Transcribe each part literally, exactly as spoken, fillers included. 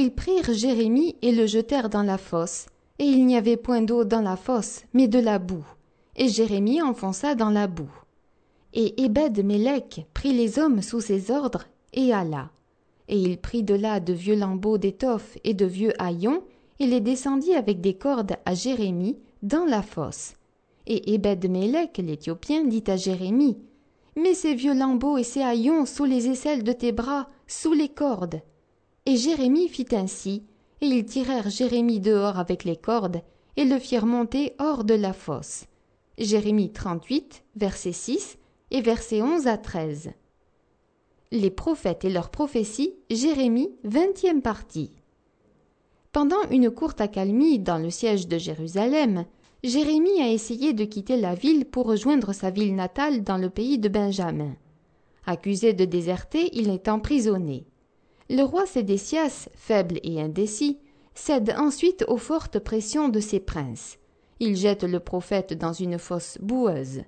ils prirent Jérémie et le jetèrent dans la fosse. Et il n'y avait point d'eau dans la fosse, mais de la boue. Et Jérémie enfonça dans la boue. Et Ébed-Mélec prit les hommes sous ses ordres et alla. Et il prit de là de vieux lambeaux d'étoffe et de vieux haillons, et les descendit avec des cordes à Jérémie dans la fosse. Et Ébed-Mélec, l'Éthiopien, dit à Jérémie, « Mets ces vieux lambeaux et ces haillons sous les aisselles de tes bras, sous les cordes. » Et Jérémie fit ainsi, et ils tirèrent Jérémie dehors avec les cordes, et le firent monter hors de la fosse. Jérémie trente-huit, verset six, et versets onze à treize. Les prophètes et leurs prophéties, Jérémie, vingtième partie. Pendant une courte accalmie dans le siège de Jérusalem, Jérémie a essayé de quitter la ville pour rejoindre sa ville natale dans le pays de Benjamin. Accusé de déserter, il est emprisonné. Le roi Sédécias, faible et indécis, cède ensuite aux fortes pressions de ses princes. Il jette le prophète dans une fosse boueuse.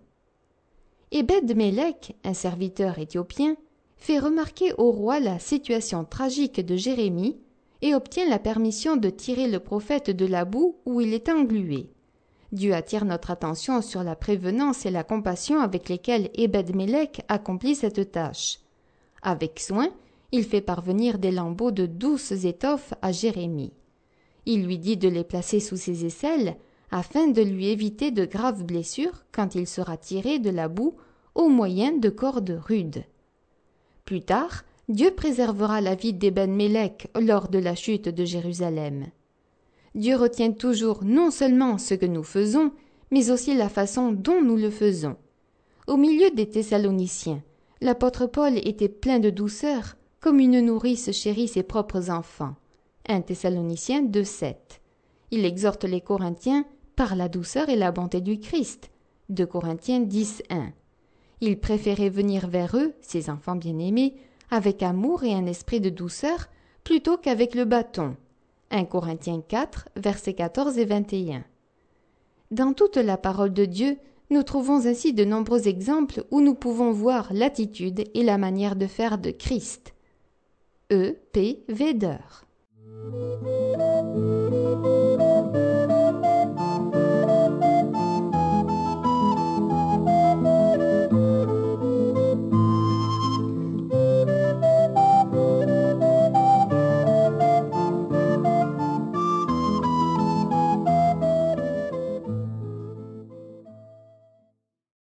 Ébed-Mélec, un serviteur éthiopien, fait remarquer au roi la situation tragique de Jérémie et obtient la permission de tirer le prophète de la boue où il est englué. Dieu attire notre attention sur la prévenance et la compassion avec lesquelles Ébed-Mélec accomplit cette tâche. Avec soin, il fait parvenir des lambeaux de douces étoffes à Jérémie. Il lui dit de les placer sous ses aisselles, afin de lui éviter de graves blessures quand il sera tiré de la boue au moyen de cordes rudes. Plus tard, Dieu préservera la vie d'Ébed-Mélec lors de la chute de Jérusalem. Dieu retient toujours non seulement ce que nous faisons, mais aussi la façon dont nous le faisons. Au milieu des Thessaloniciens, l'apôtre Paul était plein de douceur, comme une nourrice chérit ses propres enfants. un Thessaloniciens deux, sept. Il exhorte les Corinthiens par la douceur et la bonté du Christ. deux Corinthiens dix, un. Il préférait venir vers eux, ses enfants bien-aimés, avec amour et un esprit de douceur, plutôt qu'avec le bâton. un Corinthiens quatre, versets quatorze et vingt et un. Dans toute la parole de Dieu, nous trouvons ainsi de nombreux exemples où nous pouvons voir l'attitude et la manière de faire de Christ. E. P. Vedder.